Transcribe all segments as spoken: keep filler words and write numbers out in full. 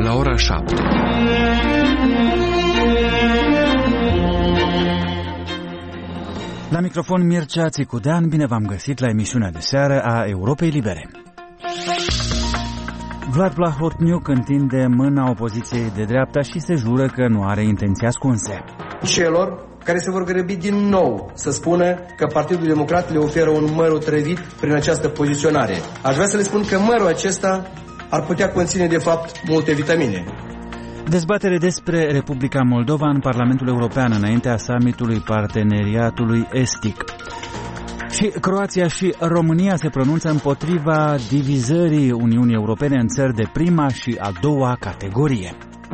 la ora șapte. La microfon Mircea Țicudean, bine v-am găsit la emisiunea de seară a Europei Libere. Vlad Plahotniuc întinde mâna opoziției de dreapta și se jură că nu are intenții ascunse. Celor care se vor grăbi din nou să spună că Partidul Democrat le oferă un măr otrăvit prin această poziționare. Aș vrea să le spun că mărul acesta ar putea conține de fapt multe vitamine. Dezbatere despre Republica Moldova în Parlamentul European înaintea summitului Parteneriatului Estic. Și Croația și România se pronunță împotriva divizării Uniunii Europene în țări de prima și a doua categorie.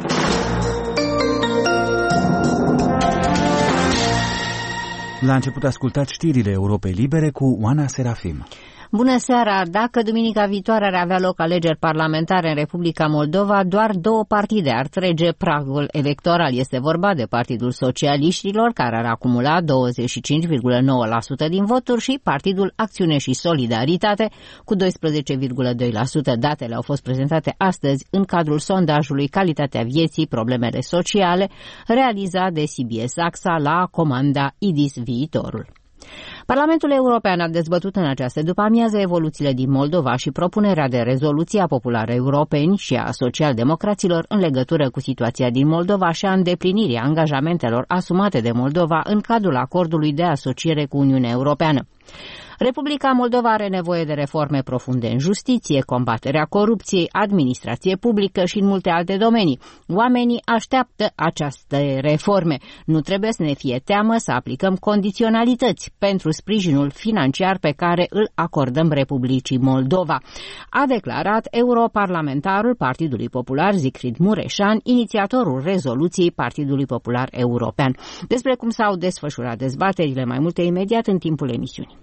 La început ascultați știrile Europei Libere cu Oana Serafim. Bună seara! Dacă duminica viitoare ar avea loc alegeri parlamentare în Republica Moldova, doar două partide ar trece pragul electoral. Este vorba de Partidul Socialiștilor, care ar acumula douăzeci și cinci virgulă nouă la sută din voturi, și Partidul Acțiune și Solidaritate cu doisprezece virgulă doi la sută. Datele au fost prezentate astăzi în cadrul sondajului Calitatea Vieții, Problemele Sociale, realizat de C B S AXA la comanda I D I S Viitorul. Parlamentul European a dezbătut în această după-amiază evoluțiile din Moldova și propunerea de rezoluție a Popular Europeni și a socialdemocraților în legătură cu situația din Moldova și a îndeplinirii angajamentelor asumate de Moldova în cadrul acordului de asociere cu Uniunea Europeană. Republica Moldova are nevoie de reforme profunde în justiție, combaterea corupției, administrație publică și în multe alte domenii. Oamenii așteaptă aceste reforme. Nu trebuie să ne fie teamă să aplicăm condiționalități pentru sprijinul financiar pe care îl acordăm Republicii Moldova, a declarat europarlamentarul Partidului Popular Siegfried Mureșan, inițiatorul rezoluției Partidului Popular European. Despre cum s-au desfășurat dezbaterile, mai multe imediat în timpul emisiunii.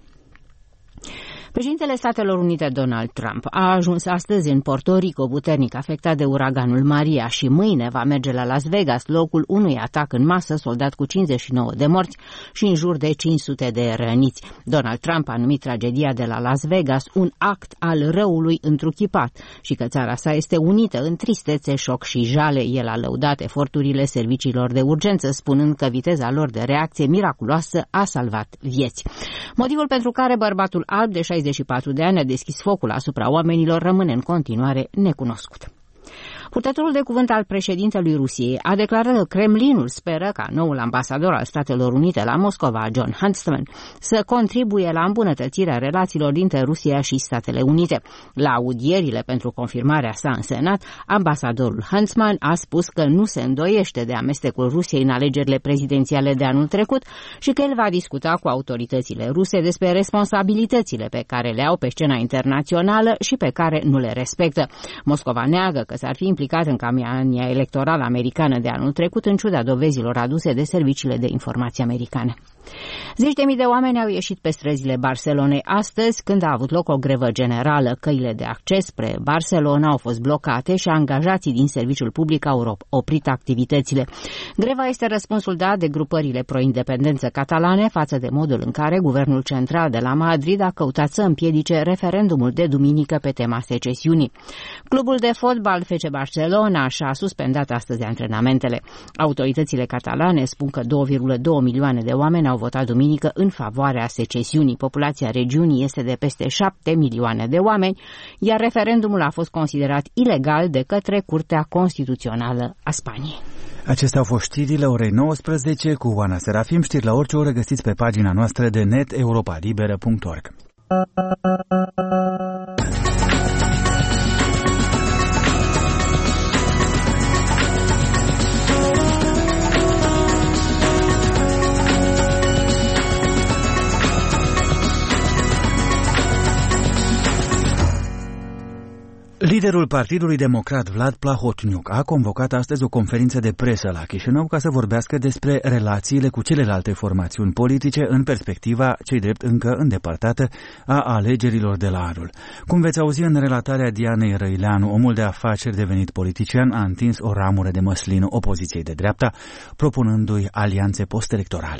Președintele Statelor Unite Donald Trump a ajuns astăzi în Puerto Rico, puternic afectat de uraganul Maria, și mâine va merge la Las Vegas, locul unui atac în masă soldat cu cincizeci și nouă de morți și în jur de cinci sute de răniți. Donald Trump a numit tragedia de la Las Vegas un act al răului întruchipat și că țara sa este unită în tristețe, șoc și jale. El a lăudat eforturile serviciilor de urgență, spunând că viteza lor de reacție miraculoasă a salvat vieți. Motivul pentru care bărbatul alb de șaizeci și patru de ani a deschis focul asupra oamenilor rămâne în continuare necunoscut. Purtătorul de cuvânt al președintelui Rusiei a declarat că Kremlinul speră ca noul ambasador al Statelor Unite la Moscova, John Huntsman, să contribuie la îmbunătățirea relațiilor dintre Rusia și Statele Unite. La audierile pentru confirmarea sa în Senat, ambasadorul Huntsman a spus că nu se îndoiește de amestecul Rusiei în alegerile prezidențiale de anul trecut și că el va discuta cu autoritățile ruse despre responsabilitățile pe care le au pe scena internațională și pe care nu le respectă. Moscova neagă că s-ar fi implicat în campania electorală americană de anul trecut, în ciuda dovezilor aduse de serviciile de informații americane. Zeci de mii de oameni au ieșit pe străzile Barcelonei astăzi, când a avut loc o grevă generală. Căile de acces spre Barcelona au fost blocate și angajații din serviciul public au oprit activitățile. Greva este răspunsul dat de grupările pro-independență catalane față de modul în care guvernul central de la Madrid a căutat să împiedice referendumul de duminică pe tema secesiunii. Clubul de fotbal F C Barcelona și-a suspendat astăzi antrenamentele. Autoritățile catalane spun că două virgulă doi milioane de oameni au votat duminică în favoarea secesiunii. Populația regiunii este de peste șapte milioane de oameni, iar referendumul a fost considerat ilegal de către Curtea Constituțională a Spaniei. Acestea au fost știrile orei nouăsprezece cu Oana Serafim. Știri la orice oră găsiți pe pagina noastră de net europa liberă punct org. Liderul Partidului Democrat, Vlad Plahotniuc, a convocat astăzi o conferință de presă la Chișinău ca să vorbească despre relațiile cu celelalte formațiuni politice în perspectiva, cei drept încă îndepărtată, a alegerilor de la anul. Cum veți auzi în relatarea Dianei Răileanu, omul de afaceri devenit politician a întins o ramură de măslină opoziției de dreapta, propunându-i alianțe postelectorale.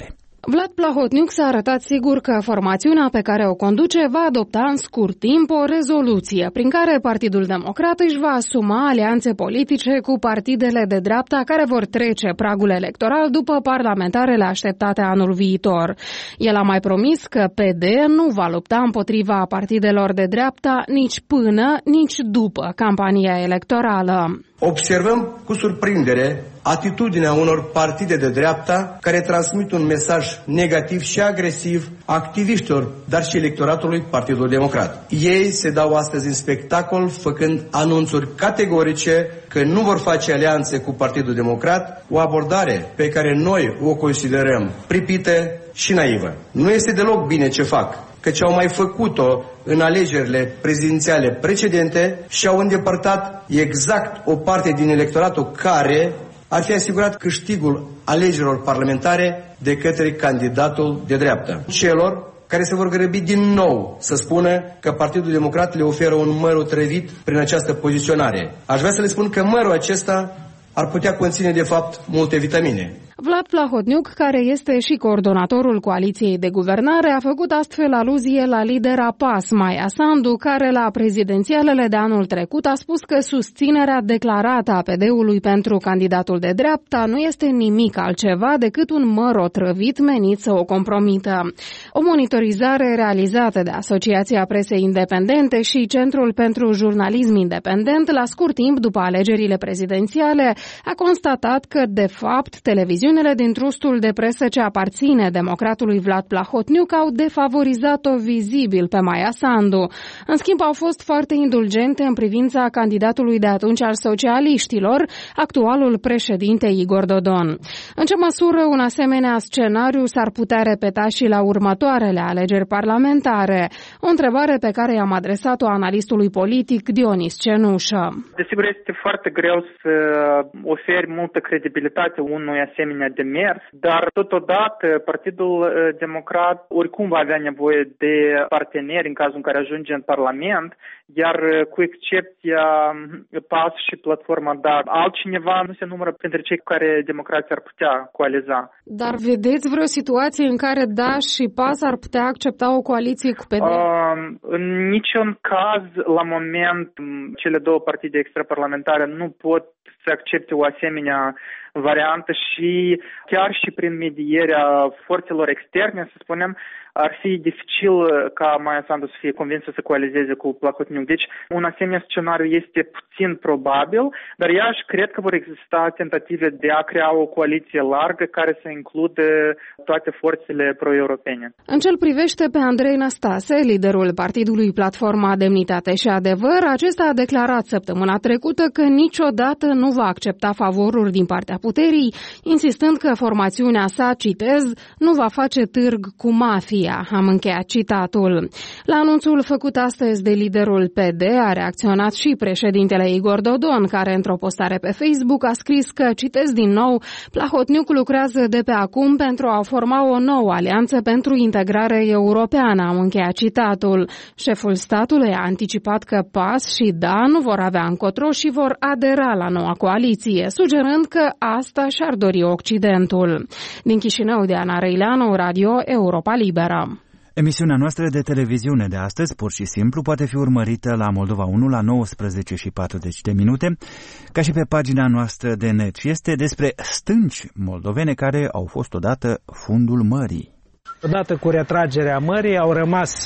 Vlad Plahotniuc s-a arătat sigur că formațiunea pe care o conduce va adopta în scurt timp o rezoluție prin care Partidul Democrat își va asuma alianțe politice cu partidele de dreapta care vor trece pragul electoral după parlamentarele așteptate anul viitor. El a mai promis că P D nu va lupta împotriva partidelor de dreapta nici până, nici după campania electorală. Observăm cu surprindere atitudinea unor partide de dreapta care transmit un mesaj negativ și agresiv activiștilor, dar și electoratului Partidului Democrat. Ei se dau astăzi în spectacol făcând anunțuri categorice că nu vor face alianțe cu Partidul Democrat, o abordare pe care noi o considerăm pripită și naivă. Nu este deloc bine ce fac, căci au mai făcut-o în alegerile prezidențiale precedente și au îndepărtat exact o parte din electoratul care ar fi asigurat câștigul alegerilor parlamentare de către candidatul de dreaptă. Celor care se vor grăbi din nou să spună că Partidul Democrat le oferă un măr otrăvit prin această poziționare. Aș vrea să le spun că mărul acesta ar putea conține de fapt multe vitamine. Vlad Plahotniuc, care este și coordonatorul coaliției de guvernare, a făcut astfel aluzie la lidera P A S, Maia Sandu, care la prezidențialele de anul trecut a spus că susținerea declarată a P D-ului pentru candidatul de dreapta nu este nimic altceva decât un măr otrăvit menit să o compromită. O monitorizare realizată de Asociația Presei Independente și Centrul pentru Jurnalism Independent la scurt timp după alegerile prezidențiale a constatat că, de fapt, televiziunile din trustul de presă ce aparține democratului Vlad Plahotniuc au defavorizat-o vizibil pe Maia Sandu. În schimb, au fost foarte indulgente în privința candidatului de atunci al socialiștilor, actualul președinte Igor Dodon. În ce măsură un asemenea scenariu s-ar putea repeta și la următoarele alegeri parlamentare? O întrebare pe care i-am adresat-o analistului politic Dionis Cenușă. Desigur, este foarte greu să oferi multă credibilitate unui asemenea demers, dar totodată Partidul Democrat oricum va avea nevoie de parteneri în cazul în care ajunge în Parlament, iar cu excepția P A S și Platforma, dar altcineva nu se numără printre cei cu care democrații ar putea coaliza. Dar vedeți vreo situație în care D A S și P A S ar putea accepta o coaliție cu P D? Uh, în niciun caz, la moment, cele două partide extraparlamentare nu pot să accepte o asemenea variantă și chiar și prin medierea forțelor externe, să spunem, ar fi dificil ca Maia Sandu să fie convinsă să coalizeze cu Plahotniuc. Deci, un asemenea scenariu este puțin probabil, dar iarăși cred că vor exista tentative de a crea o coaliție largă care să includă toate forțele pro-europene. În ce-l privește pe Andrei Năstase, liderul partidului Platforma Demnitate și Adevăr, acesta a declarat săptămâna trecută că niciodată nu va accepta favoruri din partea puterii, insistând că formațiunea sa, citez, nu va face târg cu mafia. Am încheiat citatul. La anunțul făcut astăzi de liderul P D a reacționat și președintele Igor Dodon, care într-o postare pe Facebook a scris că, citez din nou, Plahotniuc lucrează de pe acum pentru a forma o nouă alianță pentru integrare europeană. Am încheiat citatul. Șeful statului a anticipat că P A S și D A nu vor avea încotro și vor adera la noua coaliție, sugerând că asta și-ar dori Occidentul. Din Chișinău, Diana Răileanu, Radio Europa Liberă. Emisiunea noastră de televiziune de astăzi, pur și simplu, poate fi urmărită la Moldova unu la nouăsprezece și patruzeci de minute, ca și pe pagina noastră de net. Și este despre stânci moldovene care au fost odată fundul mării. Odată cu retragerea mării au rămas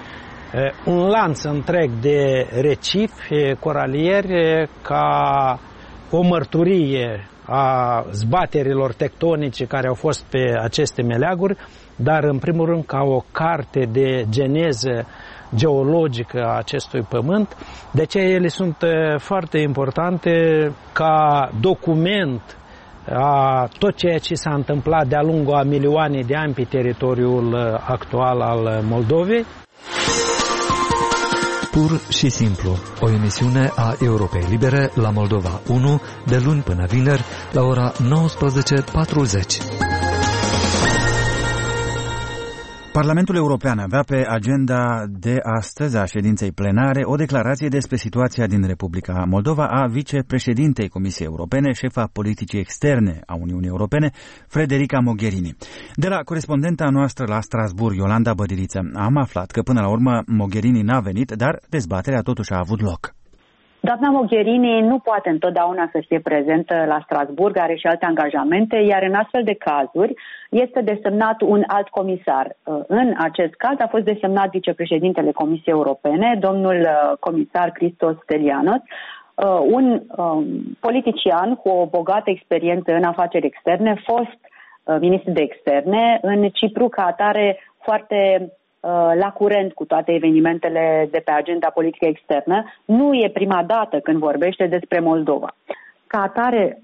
un lanț întreg de recifi coralieri ca o mărturie a zbaterilor tectonice care au fost pe aceste meleaguri, dar în primul rând ca o carte de geneză geologică a acestui pământ. De aceea ele sunt foarte importante ca document a tot ceea ce s-a întâmplat de-a lungul a milioane de ani pe teritoriul actual al Moldovei. Pur și simplu, o emisiune a Europei Libere la Moldova unu, de luni până vineri, la ora nouăsprezece patruzeci. Parlamentul European avea pe agenda de astăzi a ședinței plenare o declarație despre situația din Republica Moldova a vicepreședintei Comisiei Europene, șefa politicii externe a Uniunii Europene, Federica Mogherini. De la corespondenta noastră la Strasbourg, Iolanda Bădiliță, am aflat că până la urmă Mogherini n-a venit, dar dezbaterea totuși a avut loc. Doamna Mogherini nu poate întotdeauna să fie prezentă la Strasbourg, are și alte angajamente, iar în astfel de cazuri este desemnat un alt comisar. În acest caz a fost desemnat vicepreședintele Comisiei Europene, domnul comisar Christos Stylianides, un politician cu o bogată experiență în afaceri externe, fost ministru de externe în Cipru, ca atare foarte la curent cu toate evenimentele de pe agenda politică externă. Nu e prima dată când vorbește despre Moldova. Ca atare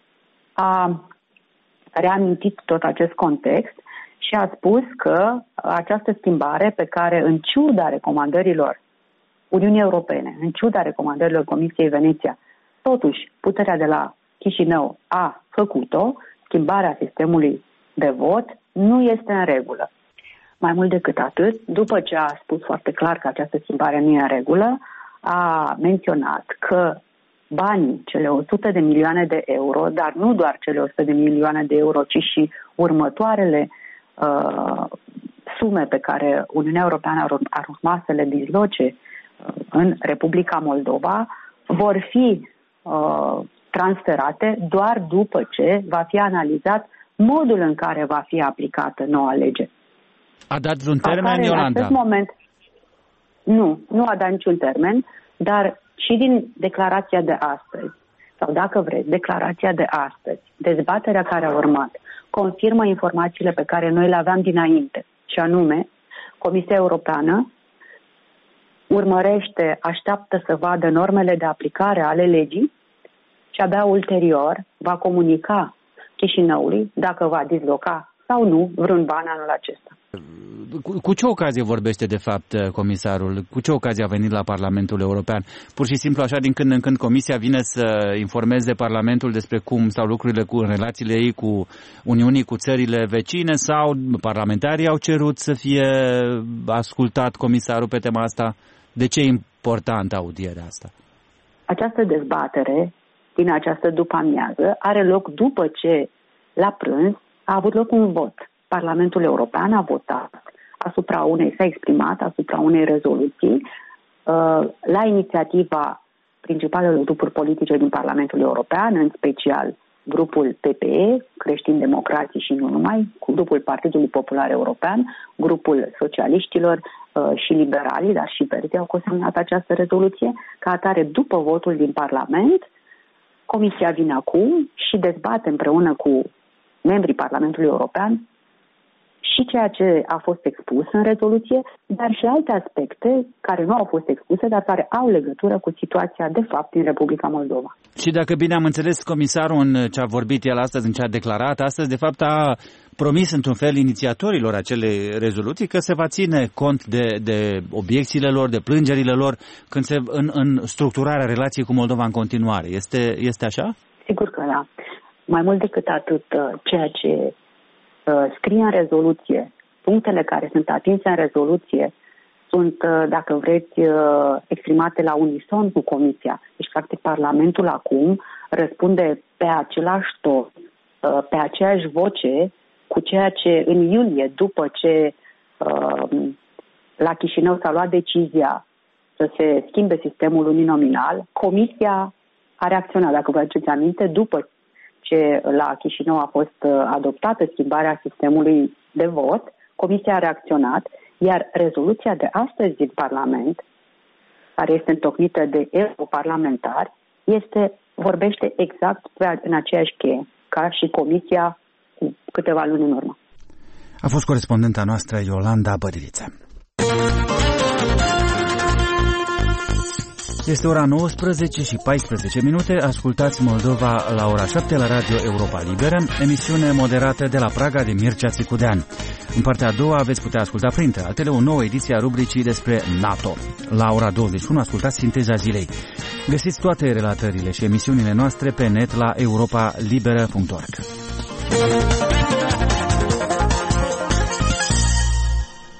a reamintit tot acest context și a spus că această schimbare pe care, în ciuda recomandărilor Uniunii Europene, în ciuda recomandărilor Comisiei Veneția, totuși puterea de la Chișinău a făcut-o, schimbarea sistemului de vot nu este în regulă. Mai mult decât atât, după ce a spus foarte clar că această schimbare nu e în regulă, a menționat că banii, cele o sută de milioane de euro, dar nu doar cele o sută de milioane de euro, ci și următoarele uh, sume pe care Uniunea Europeană ar, ar urma să le disloce uh, în Republica Moldova, vor fi uh, transferate doar după ce va fi analizat modul în care va fi aplicată noua lege. A dat vreun termen, Iolanda? În acest moment, nu, nu a dat niciun termen, dar și din declarația de astăzi, sau dacă vreți, declarația de astăzi, dezbaterea care a urmat, confirmă informațiile pe care noi le aveam dinainte, și anume, Comisia Europeană urmărește, așteaptă să vadă normele de aplicare ale legii și abia ulterior va comunica Chișinăului dacă va disloca sau nu vreun ban anul acesta. Cu, cu ce ocazie vorbește de fapt comisarul? Cu ce ocazie a venit la Parlamentul European? Pur și simplu așa din când în când Comisia vine să informeze Parlamentul despre cum stau lucrurile cu relațiile ei cu Uniunii, cu țările vecine, sau parlamentarii au cerut să fie ascultat comisarul pe tema asta? De ce e importantă audierea asta? Această dezbatere din această după-amiază are loc după ce la prânz a avut loc un vot. Parlamentul European a votat asupra unei, s-a exprimat asupra unei rezoluții uh, la inițiativa principalelor grupuri politice din Parlamentul European, în special grupul P P E, Creștini Democrații și nu numai, cu grupul Partidului Popular European, grupul socialiștilor uh, și liberalii, dar și Verzi au consemnat această rezoluție. Ca atare, după votul din Parlament, Comisia vine acum și dezbate împreună cu membrii Parlamentului European și ceea ce a fost expus în rezoluție, dar și alte aspecte care nu au fost expuse, dar care au legătură cu situația de fapt din Republica Moldova. Și dacă bine am înțeles, comisarul în ce a vorbit el astăzi, în ce a declarat astăzi, de fapt a promis într-un fel inițiatorilor acelei rezoluții că se va ține cont de, de obiecțiile lor, de plângerile lor, când se, în, în structurarea relației cu Moldova în continuare. Este, este așa? Sigur că da. Mai mult decât atât, ceea ce scrie în rezoluție, punctele care sunt atinse în rezoluție sunt, dacă vreți, exprimate la unison cu Comisia. Deci, practic, Parlamentul acum răspunde pe același ton, pe aceeași voce, cu ceea ce în iulie, după ce la Chișinău s-a luat decizia să se schimbe sistemul uninominal, Comisia a reacționat, dacă vă aduceți aminte, după ce la Chișinău a fost adoptată schimbarea sistemului de vot, Comisia a reacționat, iar rezoluția de astăzi din Parlament, care este întocmită de europarlamentari, este, vorbește exact pe, în aceeași cheie, ca și Comisia cu câteva luni în urmă. A fost corespondenta noastră Iolanda Bădiliță. Este ora nouăsprezece și paisprezece minute, ascultați Moldova la ora șapte la Radio Europa Liberă, emisiune moderată de la Praga de Mircea Țicudean. În partea a doua veți putea asculta printre altele o nouă ediție a rubricii despre NATO. La ora douăzeci și unu ascultați Sinteza Zilei. Găsiți toate relatările și emisiunile noastre pe net la europa liberă punct org.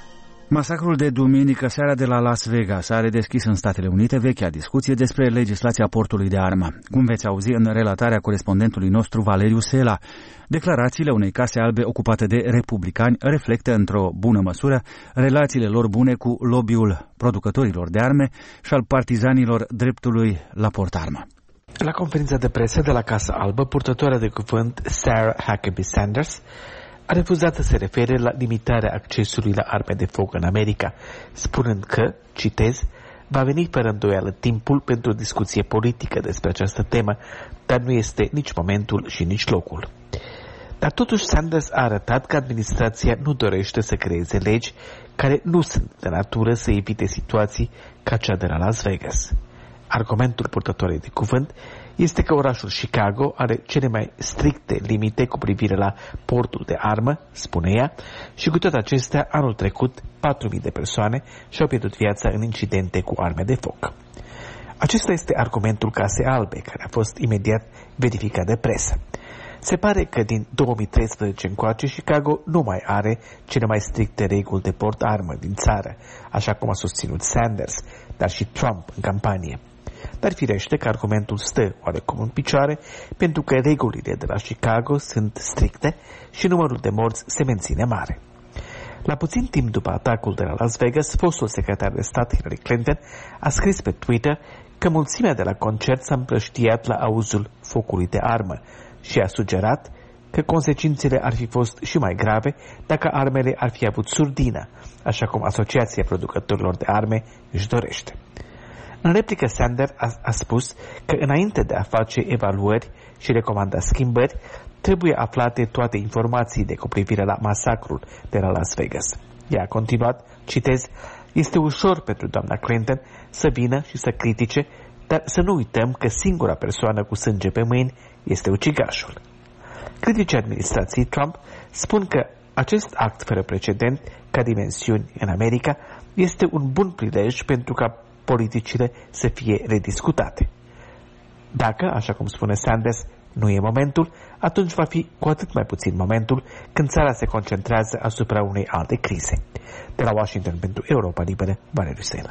Masacrul de duminică seara de la Las Vegas a redeschis în Statele Unite vechea discuție despre legislația portului de armă. Cum veți auzi în relatarea corespondentului nostru Valeriu Sela, declarațiile unei case albe ocupate de republicani reflectă într-o bună măsură relațiile lor bune cu lobby-ul producătorilor de arme și al partizanilor dreptului la portarmă. La conferința de presă de la Casa Albă, purtătoarea de cuvânt Sarah Huckabee Sanders a refuzat să se refere la limitarea accesului la arme de foc în America, spunând că, citez, va veni fără îndoială timpul pentru o discuție politică despre această temă, dar nu este nici momentul și nici locul. Dar totuși Sanders a arătat că administrația nu dorește să creeze legi care nu sunt de natură să evite situații ca cea de la Las Vegas. Argumentul purtătorului de cuvânt este că orașul Chicago are cele mai stricte limite cu privire la portul de armă, spune ea, și cu toate acestea, anul trecut, patru mii de persoane și-au pierdut viața în incidente cu arme de foc. Acesta este argumentul Casei Albe, care a fost imediat verificat de presă. Se pare că din două mii treisprezece încoace Chicago nu mai are cele mai stricte reguli de port armă din țară, așa cum a susținut Sanders, dar și Trump în campanie. Dar firește că argumentul stă oarecum în picioare, pentru că regulile de la Chicago sunt stricte și numărul de morți se menține mare. La puțin timp după atacul de la Las Vegas, fostul secretar de stat Hillary Clinton a scris pe Twitter că mulțimea de la concert s-a împrăștiat la auzul focului de armă și a sugerat că consecințele ar fi fost și mai grave dacă armele ar fi avut surdină, așa cum Asociația Producătorilor de Arme își dorește. În replică, Sanders a, a spus că înainte de a face evaluări și recomanda schimbări, trebuie aflate toate informațiile cu privire la masacrul de la Las Vegas. Ea a continuat, citez, este ușor pentru doamna Clinton să vină și să critique, dar să nu uităm că singura persoană cu sânge pe mâini este ucigașul. Criticii administrației Trump spun că acest act fără precedent, ca dimensiuni în America, este un bun prilej pentru ca politicile să fie rediscutate. Dacă, așa cum spune Sanders, nu e momentul, atunci va fi cu atât mai puțin momentul când țara se concentrează asupra unei alte crize. De la Washington pentru Europa Liberă, Valeriu Sela.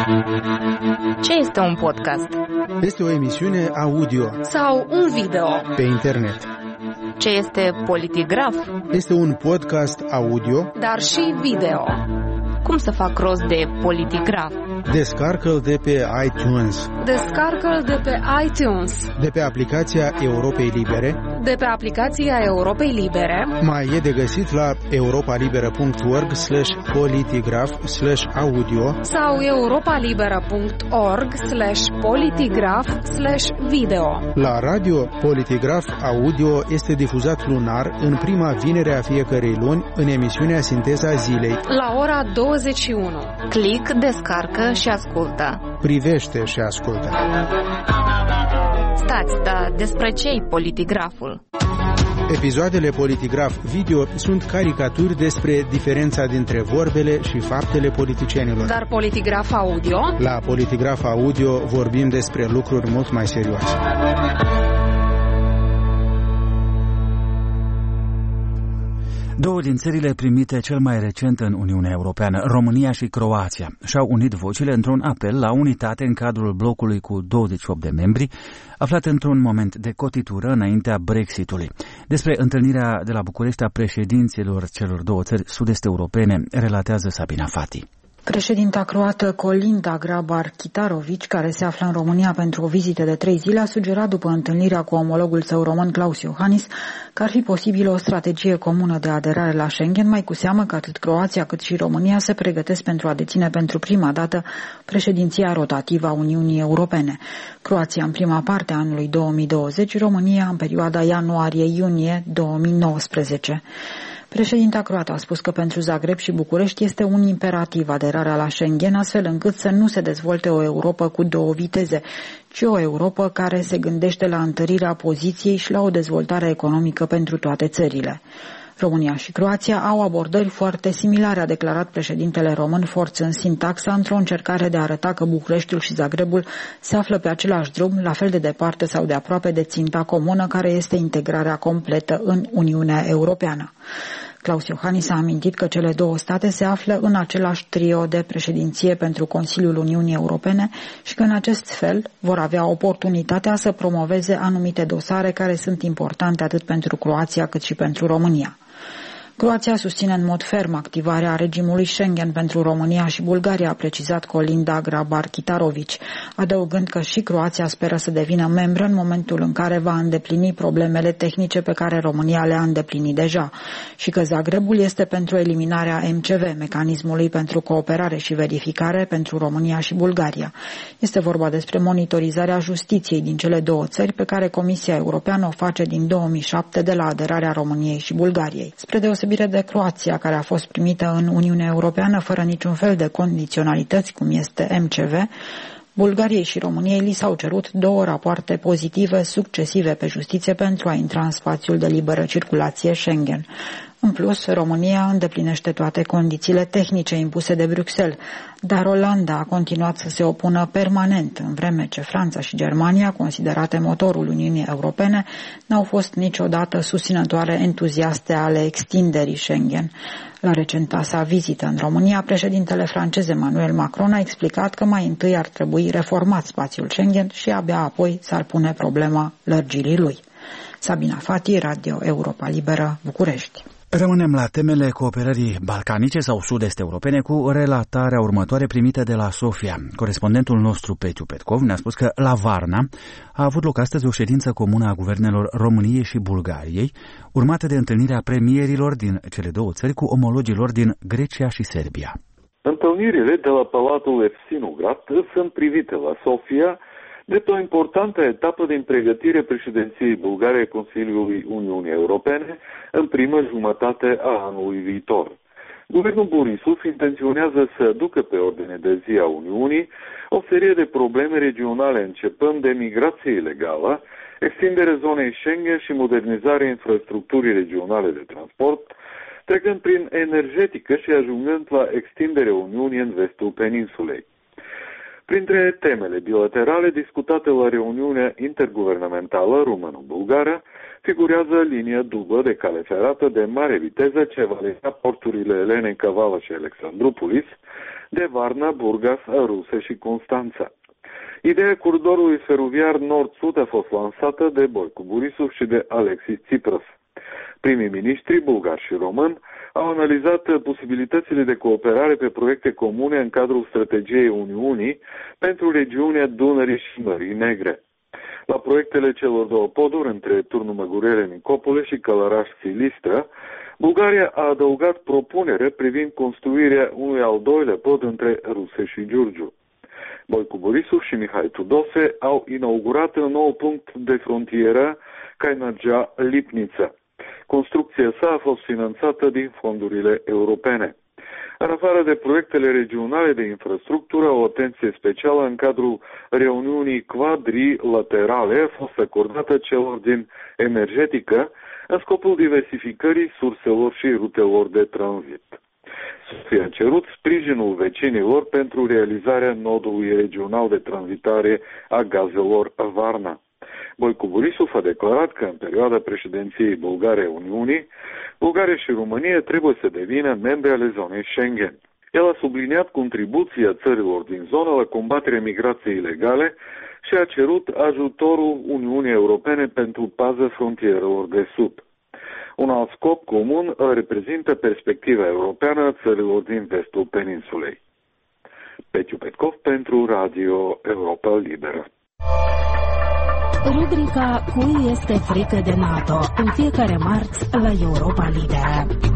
Ce este un podcast? Este o emisiune audio sau un video pe internet. Ce este Politigraf? Este un podcast audio, dar și video. Cum să fac rost de Politigraf? Descarcă-l de pe iTunes. Descarcă-l de pe iTunes. De pe aplicația Europei Libere. De pe aplicația Europei Libere. Mai e de găsit la europalibera punct org slash politigraf slash audio sau europalibera punct org slash politigraf slash video. La radio, Politigraf Audio este difuzat lunar în prima vinere a fiecărei luni în emisiunea Sinteza Zilei la ora douăzeci și unu. Click, descarcă și ascultă. Privește și ascultă. Stați, dar despre ce-i Politigraful? Episoadele Politigraf Video sunt caricaturi despre diferența dintre vorbele și faptele politicienilor. Dar Politigraf Audio? La Politigraf Audio vorbim despre lucruri mult mai serioase. Două din țările primite cel mai recent în Uniunea Europeană, România și Croația, și-au unit vocile într-un apel la unitate în cadrul blocului cu douăzeci și opt de membri, aflat într-un moment de cotitură înaintea Brexitului. Despre întâlnirea de la București a președinților celor două țări sud-est europene, relatează Sabina Fati. Președinta croată Kolinda Grabar-Kitarović, care se află în România pentru o vizită de trei zile, a sugerat după întâlnirea cu omologul său român Klaus Iohannis că ar fi posibilă o strategie comună de aderare la Schengen, mai cu seamă că atât Croația cât și România se pregătesc pentru a deține pentru prima dată președinția rotativă a Uniunii Europene. Croația în prima parte a anului două mii douăzeci, România în perioada ianuarie-iunie două mii nouăsprezece. Președinta croată a spus că pentru Zagreb și București este un imperativ aderarea la Schengen, astfel încât să nu se dezvolte o Europă cu două viteze, ci o Europă care se gândește la întărirea poziției și la o dezvoltare economică pentru toate țările. România și Croația au abordări foarte similare, a declarat președintele român forțând în sintaxa într-o încercare de a arăta că Bucureștiul și Zagrebul se află pe același drum, la fel de departe sau de aproape de ținta comună, care este integrarea completă în Uniunea Europeană. Klaus Iohannis a amintit că cele două state se află în același trio de președinție pentru Consiliul Uniunii Europene și că în acest fel vor avea oportunitatea să promoveze anumite dosare care sunt importante atât pentru Croația cât și pentru România. Croația susține în mod ferm activarea regimului Schengen pentru România și Bulgaria, a precizat Kolinda Grabar-Kitarović, adăugând că și Croația speră să devină membră în momentul în care va îndeplini problemele tehnice pe care România le-a îndeplinit deja și că Zagrebul este pentru eliminarea M C V, mecanismului pentru cooperare și verificare pentru România și Bulgaria. Este vorba despre monitorizarea justiției din cele două țări pe care Comisia Europeană o face din două mii șapte de la aderarea României și Bulgariei. Spre deosebire de Croația, care a fost primită în Uniunea Europeană fără niciun fel de condiționalități, cum este M C V, Bulgariei și României li s-au cerut două rapoarte pozitive succesive pe justiție pentru a intra în spațiul de liberă circulație Schengen. În plus, România îndeplinește toate condițiile tehnice impuse de Bruxelles, dar Olanda a continuat să se opună permanent, în vreme ce Franța și Germania, considerate motorul Uniunii Europene, n-au fost niciodată susținătoare entuziaste ale extinderii Schengen. La recenta sa vizită în România, președintele francez Emmanuel Macron a explicat că mai întâi ar trebui reformat spațiul Schengen și abia apoi s-ar pune problema lărgirii lui. Sabina Fati, Radio Europa Liberă, București. Rămânem la temele cooperării balcanice sau sud-est europene cu relatarea următoare primită de la Sofia. Corespondentul nostru, Petiu Petkov, ne-a spus că la Varna a avut loc astăzi o ședință comună a guvernelor României și Bulgariei, urmată de întâlnirea premierilor din cele două țări cu omologilor din Grecia și Serbia. Întâlnirile de la Palatul Evsinograd sunt privite la Sofia drept o importantă etapă din pregătire președinției bulgare Consiliului Uniunii Europene în primă jumătate a anului viitor. Guvernul Borisov intenționează să ducă pe ordine de zi a Uniunii o serie de probleme regionale, începând de migrație ilegală, extindere zonei Schengen și modernizarea infrastructurii regionale de transport, trecând prin energetică și ajungând la extinderea Uniunii în vestul peninsulei. Printre temele bilaterale discutate la reuniunea interguvernamentală română-bulgară figurează linia dublă de cale ferată de mare viteză ce va lega porturile Elene, Kavala și Alexandroupolis de Varna, Burgas, Ruse și Constanța. Ideea coridorului feroviar nord-sud a fost lansată de Boicu Borisov și de Alexis Tsipras. Primii miniștri bulgari și români au analizat posibilitățile de cooperare pe proiecte comune în cadrul strategiei Uniunii pentru regiunea Dunării și Mării Negre. La proiectele celor două poduri între Turnul Măgurele-Nicopole și Călăraș-Silistra, Bulgaria a adăugat propunere privind construirea unui al doilea pod între Ruse și Giurgiu. Boicu Borisov și Mihai Tudose au inaugurat un nou punct de frontieră Cainargea-Lipnița. Construcția sa a fost finanțată din fondurile europene. În afară de proiectele regionale de infrastructură, o atenție specială în cadrul reuniunii quadrilaterale a fost acordată celor din energetică în scopul diversificării surselor și rutelor de tranzit. Sofia a cerut sprijinul vecinilor pentru realizarea nodului regional de tranzitare a gazelor Varna. Boicu Borisov a declarat că în perioada președinției bulgare a Uniunii, Bulgaria și România trebuie să devină membre ale zonei Schengen. El a subliniat contribuția țărilor din zonă la combaterea migrației ilegale și a cerut ajutorul Uniunii Europene pentru pază frontierelor de sud. Un alt scop comun reprezintă perspectiva europeană a țărilor din vestul peninsulei. Petiu Petkov pentru Radio Europa Liberă. Rubrica Cui este frică de NATO? În fiecare marți la Europa Liberă.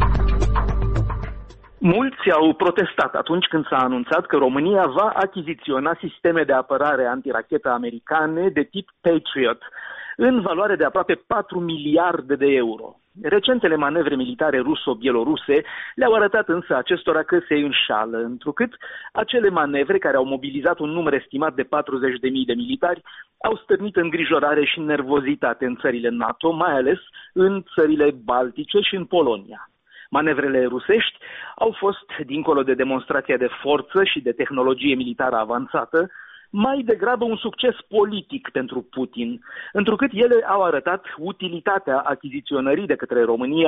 Mulți au protestat atunci când s-a anunțat că România va achiziționa sisteme de apărare antirachetă americane de tip Patriot, în valoare de aproape patru miliarde de euro. Recentele manevre militare ruso-bieloruse le-au arătat însă acestora că se înșală, întrucât acele manevre, care au mobilizat un număr estimat de patruzeci de mii de militari, au stârnit îngrijorare și nervozitate în țările NATO, mai ales în țările baltice și în Polonia. Manevrele rusești au fost, dincolo de demonstrația de forță și de tehnologie militară avansată, mai degrabă un succes politic pentru Putin, întrucât ele au arătat utilitatea achiziționării de către România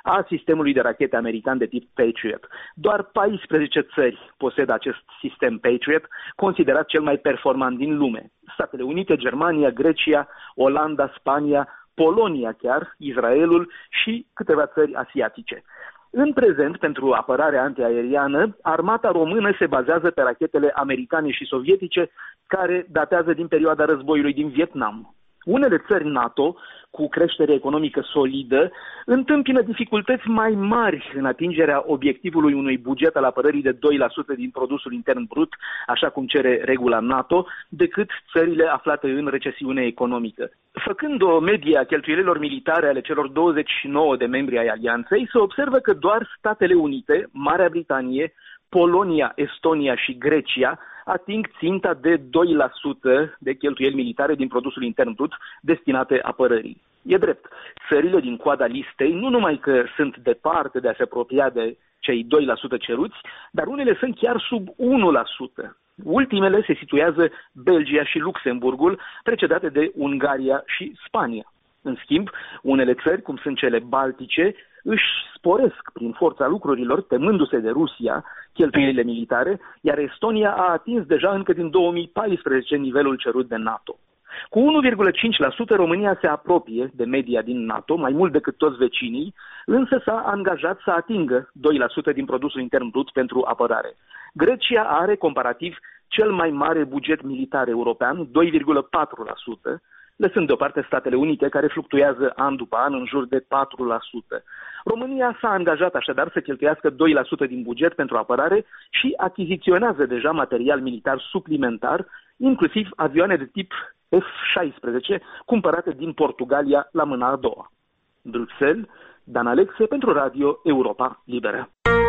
a sistemului de rachete american de tip Patriot. Doar paisprezece țări posedă acest sistem Patriot, considerat cel mai performant din lume. Statele Unite, Germania, Grecia, Olanda, Spania, Polonia chiar, Israelul și câteva țări asiatice. În prezent, pentru apărarea antiaeriană, armata română se bazează pe rachetele americane și sovietice, care datează din perioada războiului din Vietnam. Unele țări NATO, cu creștere economică solidă, întâmpină dificultăți mai mari în atingerea obiectivului unui buget al apărării de doi la sută din produsul intern brut, așa cum cere regula NATO, decât țările aflate în recesiune economică. Făcând o medie a cheltuielilor militare ale celor douăzeci și nouă de membri ai alianței, se observă că doar Statele Unite, Marea Britanie, Polonia, Estonia și Grecia ating ținta de doi la sută de cheltuieli militare din produsul intern brut destinate apărării. E drept, țările din coada listei nu numai că sunt departe de a se apropia de cei doi la sută ceruți, dar unele sunt chiar sub unu la sută. Ultimele se situează Belgia și Luxemburgul, precedate de Ungaria și Spania. În schimb, unele țări, cum sunt cele baltice, își sporesc prin forța lucrurilor, temându-se de Rusia, cheltuielile militare, iar Estonia a atins deja încă din două mii paisprezece nivelul cerut de NATO. Cu unu virgulă cinci la sută România se apropie de media din NATO, mai mult decât toți vecinii, însă s-a angajat să atingă doi la sută din produsul intern brut pentru apărare. Grecia are comparativ cel mai mare buget militar european, doi virgulă patru la sută, lăsând deoparte Statele Unite, care fluctuează an după an în jur de patru la sută. România s-a angajat așadar să cheltuiască doi la sută din buget pentru apărare și achiziționează deja material militar suplimentar, inclusiv avioane de tip F șaisprezece, cumpărate din Portugalia la mâna a doua. Bruxelles, Dan Alexe pentru Radio Europa Liberă.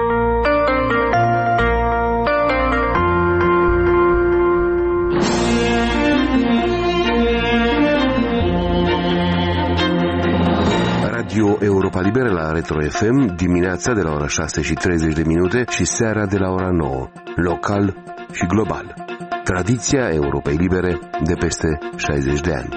Radio Europa Liberă la Retro F M, dimineața de la ora șase și treizeci de minute și seara de la ora nouă, local și global. Tradiția Europei Libere de peste șaizeci de ani.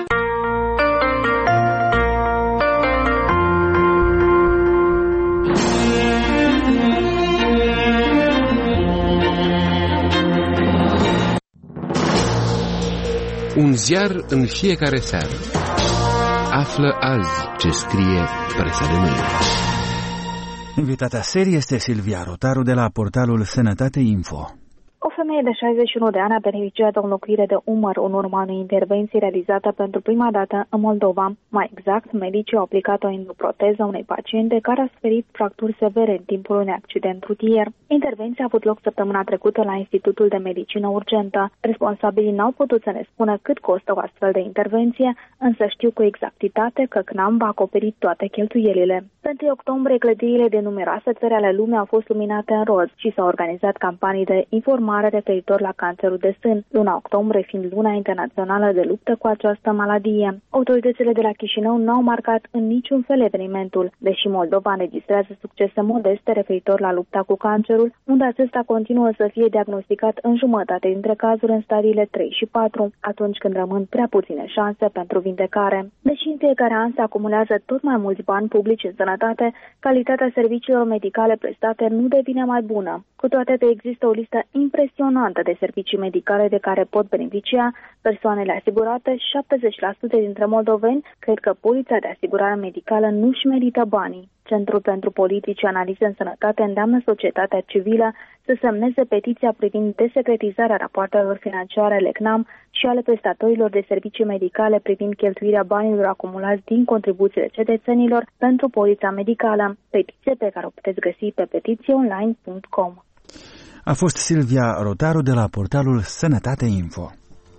Un ziar în fiecare seară. Află azi ce scrie presa de mâine. Invitata serie este Silvia Rotaru de la portalul Sănătate Info. O femeie de șaizeci și unu de ani a beneficiat de o înlocuire de umăr în urma unei intervenții realizată pentru prima dată în Moldova. Mai exact, medicii au aplicat o endoproteză unei paciente care a suferit fracturi severe în timpul unui accident rutier. Intervenția a avut loc săptămâna trecută la Institutul de Medicină Urgentă. Responsabilii n-au putut să ne spună cât costă o astfel de intervenție, însă știu cu exactitate că C N A M va acoperi toate cheltuielile. Pe întâi octombrie, clădirile de numeroase țări ale lumii au fost luminate în roz și s-au organizat campanii de informare referitor la cancerul de sân, luna octombrie fiind luna internațională de luptă cu această maladie. Autoritățile de la Chișinău n-au marcat în niciun fel evenimentul, deși Moldova înregistrează succese modeste referitor la lupta cu cancerul, unde acesta continuă să fie diagnosticat în jumătate dintre cazuri în stadiile trei și patru, atunci când rămân prea puține șanse pentru vindecare. Deși în fiecare an se acumulează tot mai mulți bani publici în sănătate, calitatea serviciilor medicale prestate nu devine mai bună. Cu toate că există o listă impresionantă de servicii medicale de care pot beneficia persoanele asigurate, șaptezeci la sută dintre moldoveni cred că polița de asigurare medicală nu-și merită banii. Centrul pentru Politici și Analize în Sănătate îndeamnă societatea civilă să semneze petiția privind desecretizarea rapoartelor financiare ale C N A M și ale prestatorilor de servicii medicale privind cheltuirea banilor acumulați din contribuțiile cetățenilor pentru polița medicală. Petiție pe care o puteți găsi pe petiție online punct com. A fost Silvia Rotaru de la portalul Sănătate Info.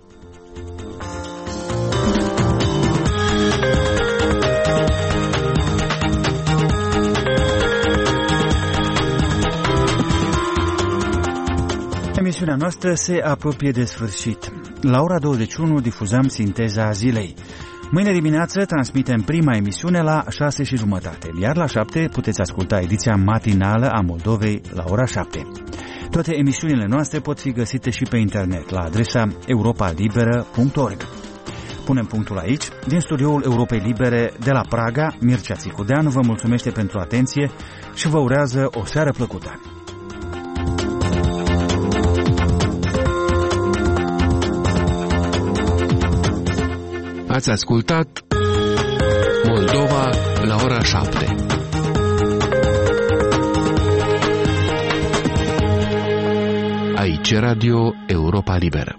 Emisiunea noastră se apropie de sfârșit. La ora douăzeci și unu difuzăm Sinteza Zilei. Mâine dimineață transmitem prima emisiune la șase și jumătate, iar la șapte puteți asculta ediția matinală a Moldovei la ora șapte. Toate emisiunile noastre pot fi găsite și pe internet la adresa europa liberă punct org. punem punctul aici. Din studioul Europei Libere de la Praga, Mircea Țicudean vă mulțumește pentru atenție și vă urează o seară plăcută. Ați ascultat Moldova la ora șapte. Aici Radio Europa Liberă.